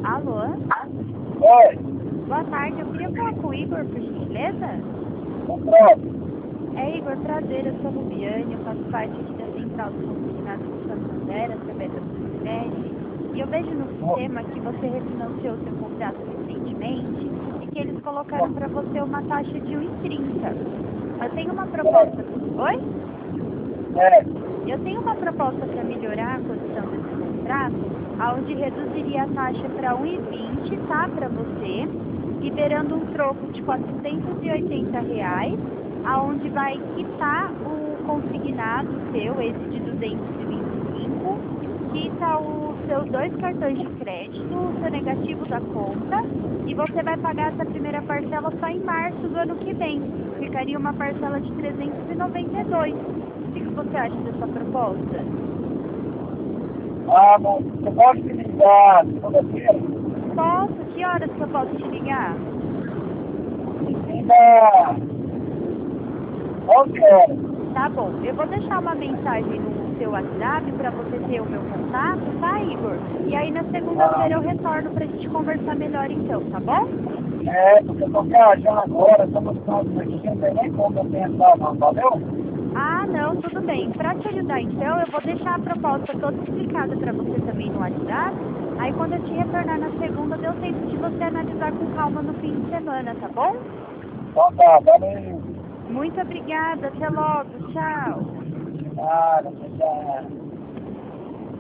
Alô? Oi, Boa tarde, eu queria falar com o Igor, por gentileza? o próprio. Igor, prazer, eu sou Rubiane, eu faço parte aqui da Central dos Consignados do Santander, através da Sicredi, e eu vejo no sistema que você refinanciou seu contrato recentemente e que eles colocaram para você uma taxa de 1,30. Eu tenho uma proposta... Oi? Eu tenho uma proposta para melhorar a condição desse contrato, onde reduziria a taxa para 1,20, tá, para você, liberando um troco de R$ 480, aonde vai quitar o consignado seu, esse de 225, quita os seus 2 cartões de crédito, o seu negativo da conta, e você vai pagar essa primeira parcela só em março do ano que vem. Ficaria uma parcela de 392. O que você acha dessa proposta? Ah, não, você pode me ligar segunda-feira? Posso? Que horas que eu posso te ligar? Liga 11 horas. Tá bom, eu vou deixar uma mensagem no seu WhatsApp para você ter o meu contato, tá, Igor? E aí na segunda-feira eu retorno pra gente conversar melhor então, tá bom? Porque eu tô viajando agora, estamos no final do mês, não tem nem como eu pensar, não, valeu? Ah, não, tudo bem. Para te ajudar então, eu vou deixar a proposta toda explicada para você também no WhatsApp. Aí quando eu te retornar na segunda, deu tempo de você analisar com calma no fim de semana, tá bom? Então tá, valeu. Muito obrigada, até logo, tchau. Nada, tchau.